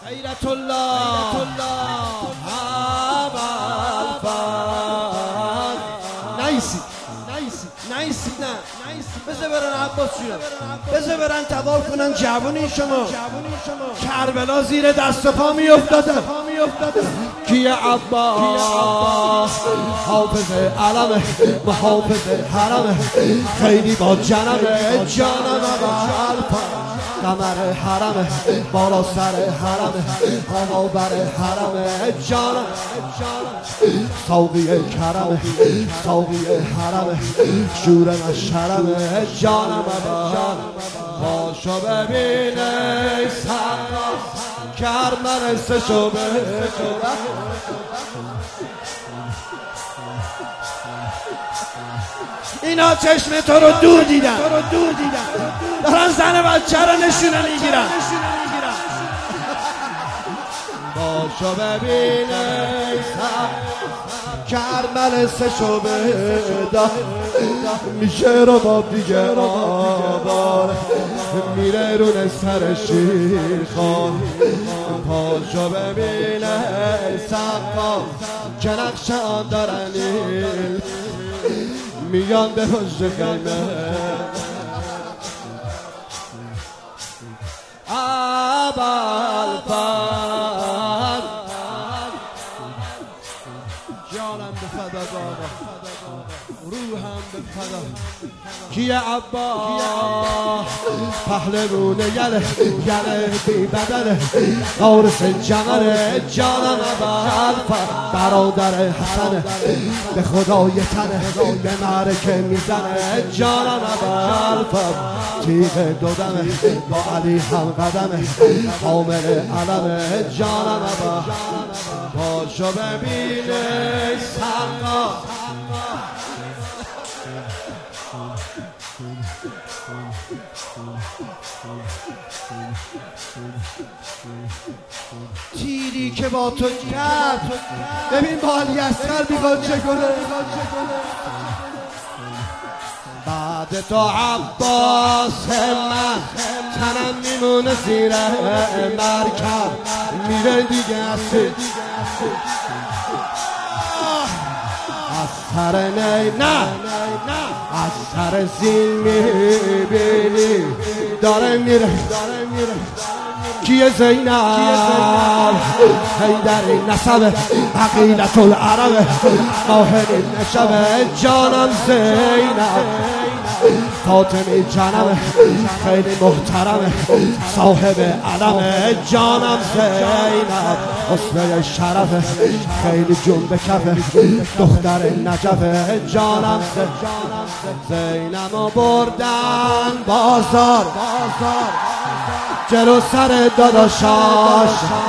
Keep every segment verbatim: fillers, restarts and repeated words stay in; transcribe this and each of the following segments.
غیرت الله نیسی نیسی نه بذار برن عباس جونم، بذار برن طواف کنن جوونی شما. کربلا زیر دست و پا می افتادن. کیه عباس حافظ علمه محافظ حرمه، خیلی با جنمه جانم الفا قمر حرمه، بالا سر حرمه هوا بر حرمه جانم، ساقی کرمه ساقی حرمه شور مشرمه جانم پاشو ببینه سقا کرمن سشو بکنه. اینا چشم تو رو دور دیدن، دارن زن بچه رو نشونه میگیرن. باشو ببینه کرمن سشو بدا میشه رو با دیگه آبار میره رون سر شیرخان. پاشو ببینه سقا که نقش آن دارن میان به حجر خیمه. ابوالفضل جانم به فدا بابا، روحم به فدا. کیه عباس پهلوون یله یله بی بدنه قارس جمره جانم ابوالفضل برادر حسنه به خدای تنه به معرکه میزنه جانم ابوالفضل تیغ دودمه با علی هم قدمه حامل علمه جانم ابوالفضل. پاشو ببینه سقا تیری که با تو کرد ببین با علی اصغر میخواد چه کنه. بعد تو عباس من تنم میمونه زیر مرکب میره دیگه اصیل از سر نی نه از سر زین میبینی داره میره. کیه زینب حیدری نسبه عقیلت العربه ماهر نشبه جانم زینب فاطمی جانمه خیلی محترمه صاحب علمه جانم زینب حسن شرفه خیلی جون به کفه دختر نجفه جانم زینبو بردن بازار جلو سر داداشاش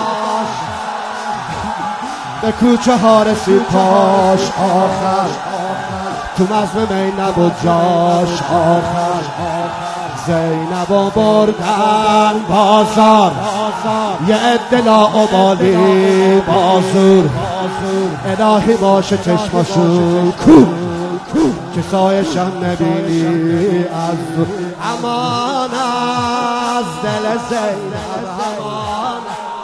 به کوچه ها رسید پاش آخر تو مزم می نبود جاش آخر. زینبو بردن بازار یه اطلاع و بالی بازور الهی باشه چشماشون کو که سایشم نبینی از دور. امان از دل زینب امان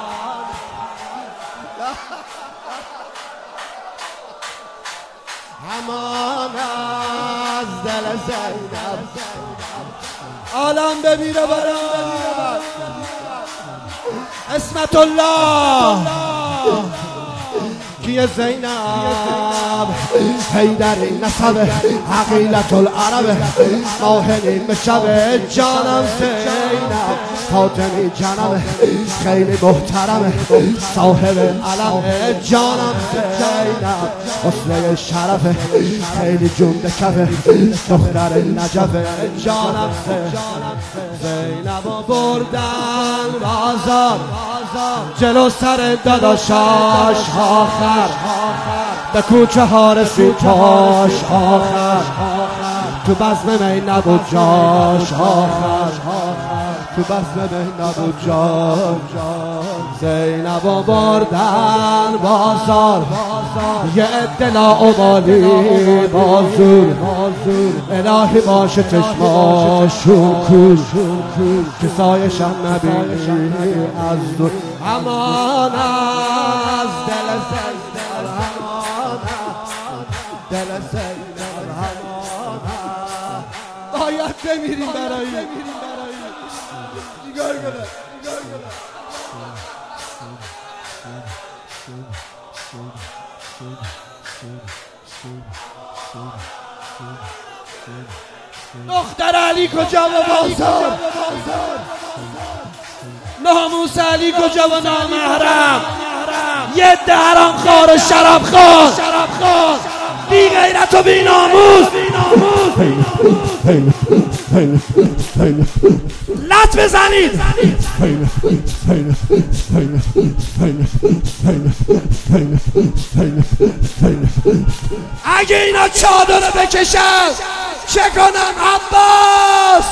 امان از دل زینب عالم ببیره برام اسمت الله. کیه زینب حیدری نسبه عقیلت العربه ماهنی مشبه جانم زینب فاطمی جانمه خیلی محترمه صاحب علمه جانم زینب حسن شرفه خیلی جون به کفه دختر نجفه جانم زینبو بردن بازار جلو سر داداشاش آخر به کوچه ها رسید پاش آخر تو بزم می نبود جاش آخر تو بزم می نبود جاش. زینبو بردن بازار یه اطلاع و بالی بازور الهی باشه چشماشون کور که سایشم نبینی از دور امان از دل سیدل امان دل سیدل امان باید بمیریم برایی نگاه کنه دختر علی کجا و بازار ناموس علی کجا و نامحرم یه درام خار و شراب خار بی غیرت و بی ناموس لط بزنید اگه اینا چادر بکشن چه کنم عباس